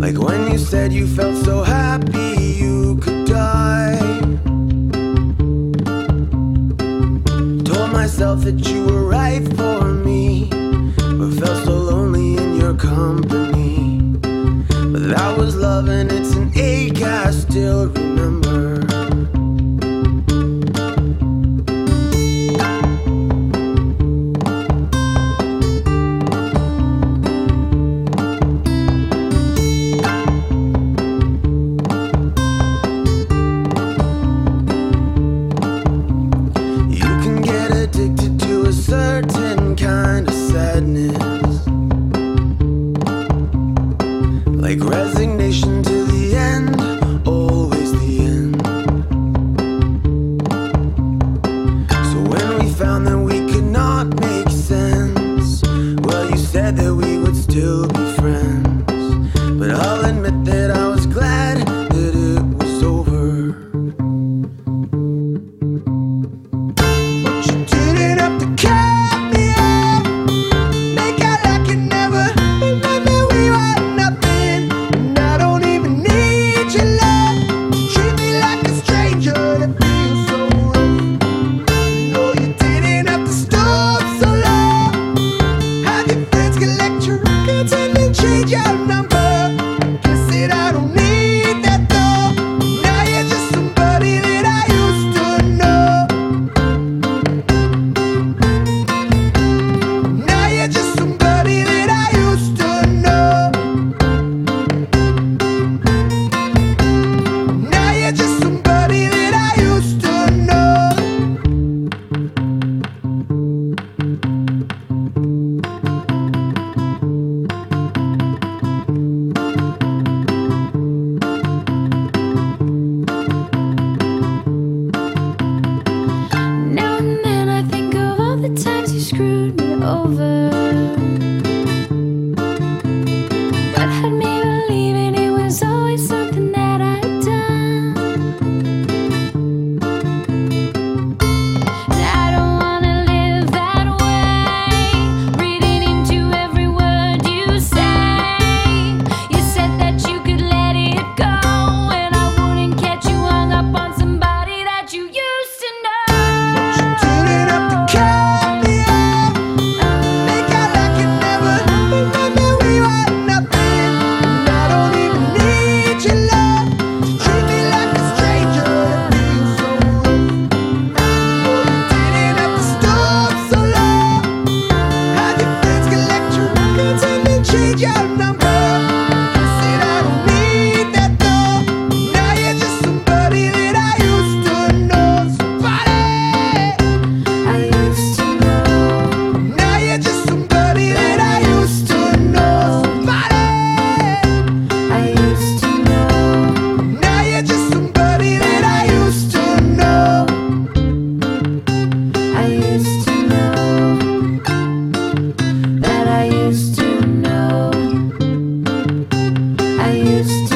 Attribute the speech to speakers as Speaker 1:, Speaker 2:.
Speaker 1: Like when you said you felt so happy you could die. Told myself that you were right for me, but felt so lonely in your company. But that was love and it's an ache I still remember. Certain kind of sadness, like resignation to the end, always the end. So when we found that we could not make sense, well, you said that we would still be friends. But I'll admit that I was glad that it was over. But you didn't have to care.
Speaker 2: Over. What had me believing it was always something that I'd done? And I don't wanna live that way, reading into every word you say. You said that you could let it go, and I wouldn't catch you hung up on somebody that you used to know.
Speaker 1: But you didn't have to care.
Speaker 2: I used